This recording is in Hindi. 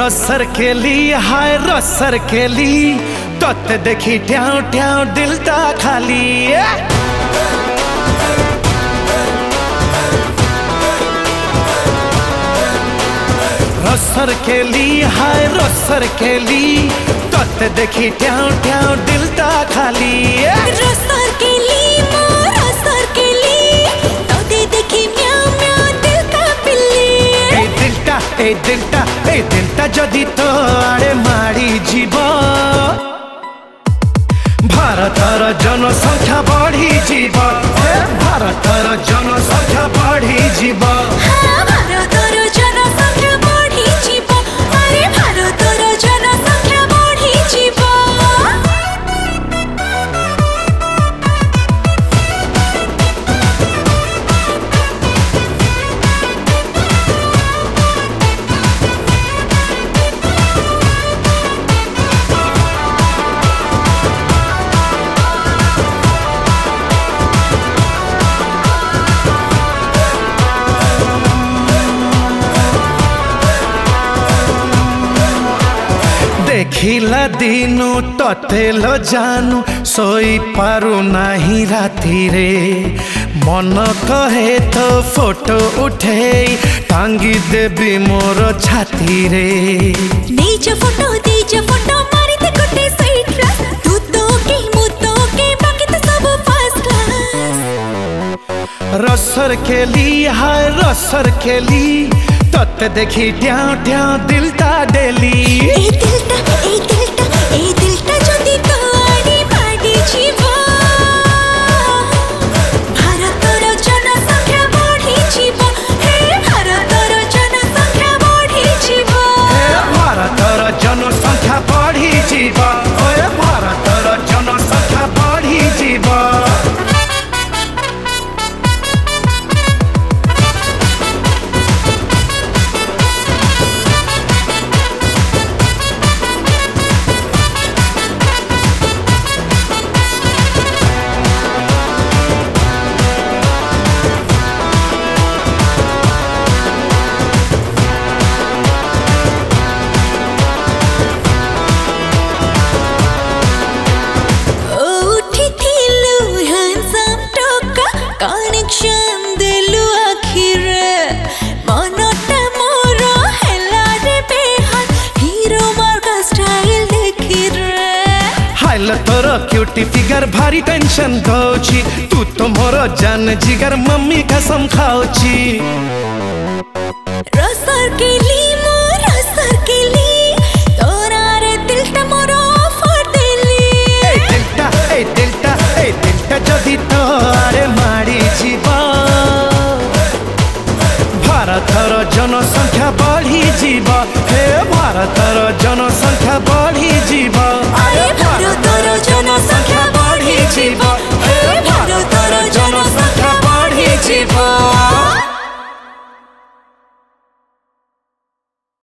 रसर केली हाय रसर केली तोते देखी ट्याव ट्याव दिलता खाली रसर केली हाय रसर केली तोते देखी ट्याव ट्याव दिलता खाली रसर केली रसर केली तोते देखी म्याऊ म्याऊ दिलता पिल्ली ए दिलता जदि तो आड़े माड़ी जीव भारतर जनसंख्या बढ़ी जीव भारतर जनसंख्या बढ़ी जीव भारतर जनसंख्या बढ़ी जीव अरे भारतर जनसंख्या बढ़ी जीव देखिला दिनु ततेलो जानू सोई पारू नाही राती रे मन कहे तो फोटो उठे टांगी देवी मोर छाती रे दीज फोटो मारी दे गोटे साइड रा तू तो के बाकी तो सब फर्स्ट क्लास रसर केली हाय रसर केली तते देखी ट्याव ट्याव दिलता डेली ए दिलता जदि तो आड़ी माड़ी जीव भारतर जनसंख्या बढ़ी जीव हे भारतर जनसंख्या बढ़ी जीव भारतर जनसंख्या बढ़ी जीव भारतर जनसंख्या बढ़ी जीव तोर क्यूटी फिगर भारी टेंशन दौची तू तो मोर जान जिगर मम्मी कसम खाऊची रसर केली तोरा रे दिलटा मोर ऑफर देली ए दिलटा जदि तो आरे माड़ी जीव भारतर जनसंख्या बढ़ी जीव हे भारतर जनसंख्या बढ़ी जीव।